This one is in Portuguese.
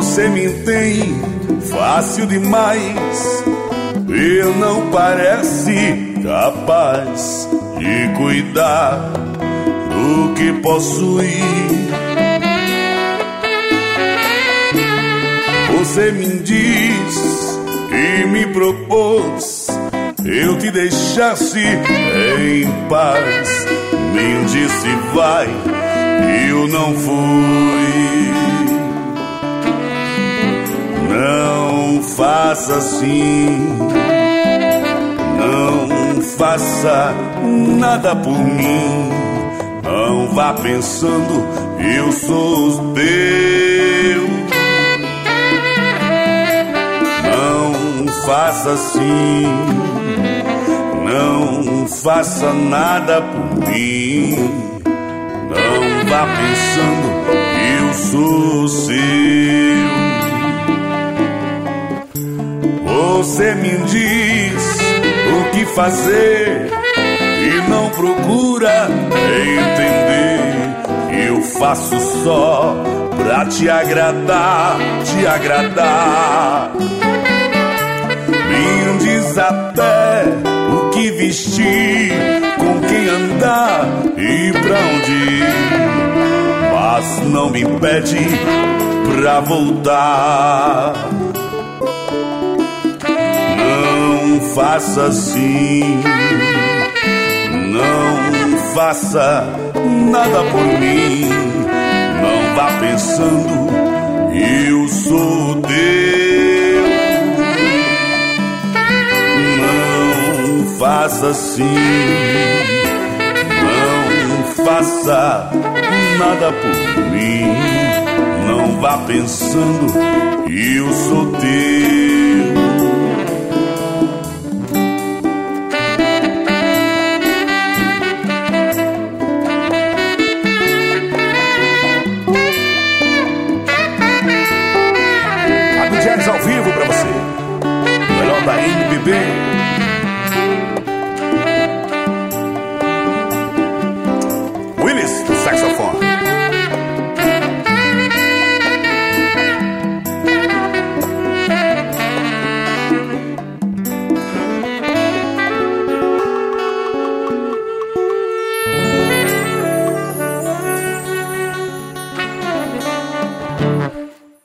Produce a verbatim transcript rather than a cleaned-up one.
Você me entende fácil demais e não parece capaz de cuidar do que possui. Você me diz e me propôs eu te deixasse em paz. Me disse vai, eu não fui. Não faça assim, não faça nada por mim. Não vá pensando eu sou teu. Não faça assim, não faça nada por mim. Não vá pensando eu sou seu. Você me diz o que fazer e não procura entender. Eu faço só pra te agradar, te agradar. Me diz até o que vestir, com quem andar e pra onde ir, mas não me pede pra voltar. Não faça assim, não faça nada por mim. Não vá pensando eu sou teu. Não faça assim, não faça nada por mim. Não vá pensando eu sou teu. Ao vivo pra você, o melhor da M P B.